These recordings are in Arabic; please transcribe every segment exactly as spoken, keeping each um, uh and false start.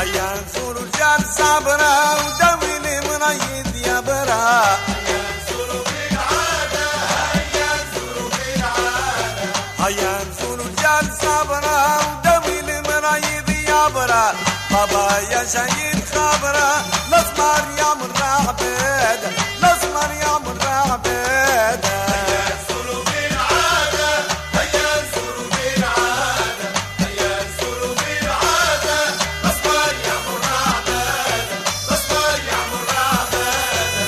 هيا نزور رجال صبرا ودوي مريد يا برا. هيا نزور بالعادة هيا نزور بالعادة هيا نزور رجال صبرا ودوي مريد يا برا. بابا يا شهيد خبره الاسمر يا من رعبيده الاسمر يا من رعبيده. هيا نزور بالعادة هيا نزور بالعادة هيا نزور بالعادة الاسمر يا من رعبيده الاسمر يا من رعبيده.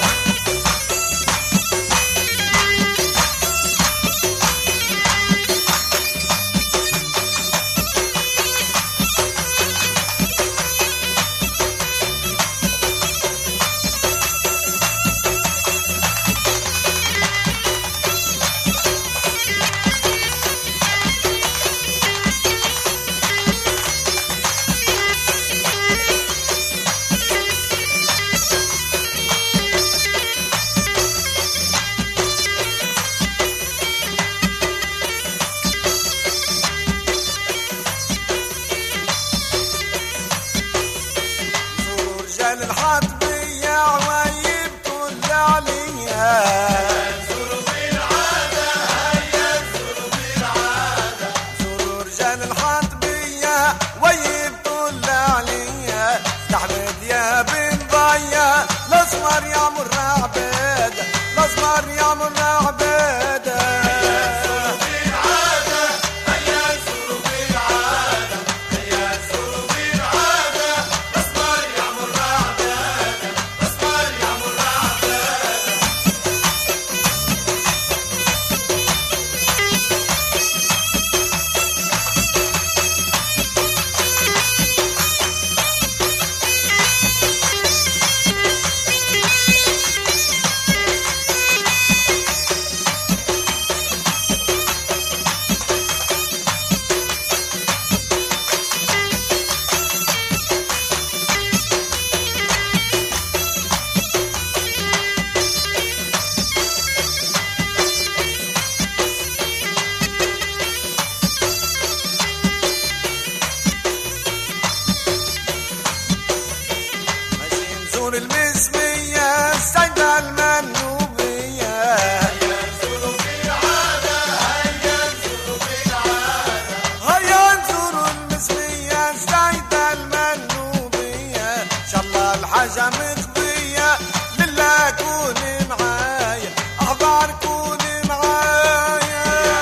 رجال الحطبية عوايب كل عليها. هيا نزور بالعادة هيا نزور بالعادة زوروا رجال الحطبية ويب كل عليها. استحمد يا بن ضيا الاسمر يا من رعبيده الاسمر يا من رعبيده. بالعادة هيا نزور بالعادة هيا نزور بالعادة الاسمر يا من رعبيده الاسمر يا من رعبيده. نزور المسمية السيدة المنوبية. هيا نزور بالعادة هيا نزور بالعادة هيا نزور المسمية السيدة المنوبية. إن شاء الله الحاجة مقضية لله كوني معايا أحضر كوني معايا.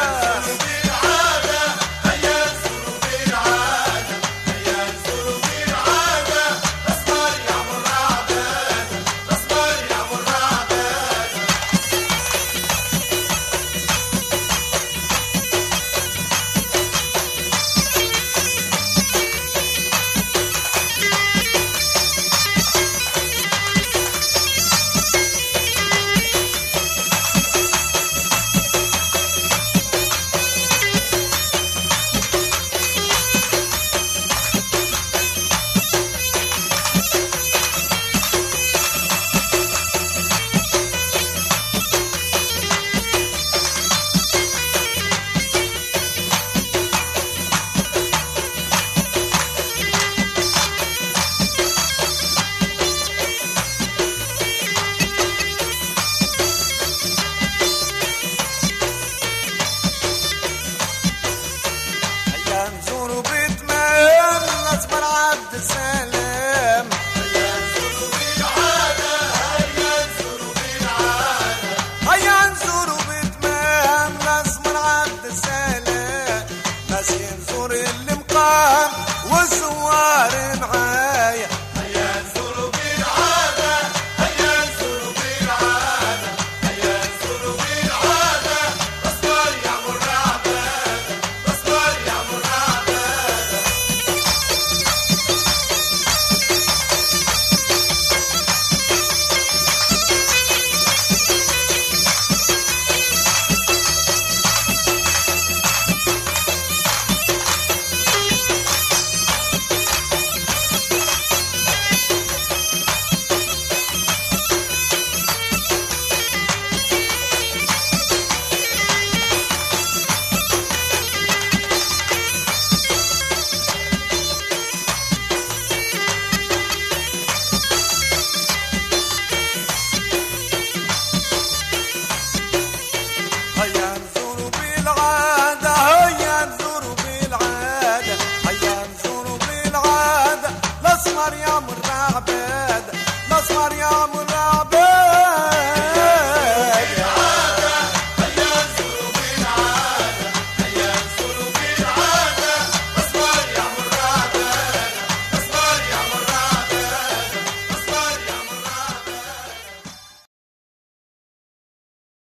بالعادة هيا نزور بالعادة هيا نزور بالعادة الاسمر يا من رعبيده الاسمر يا من رعبيده. هيا نزور بيت مان الأسمر عبد السلام.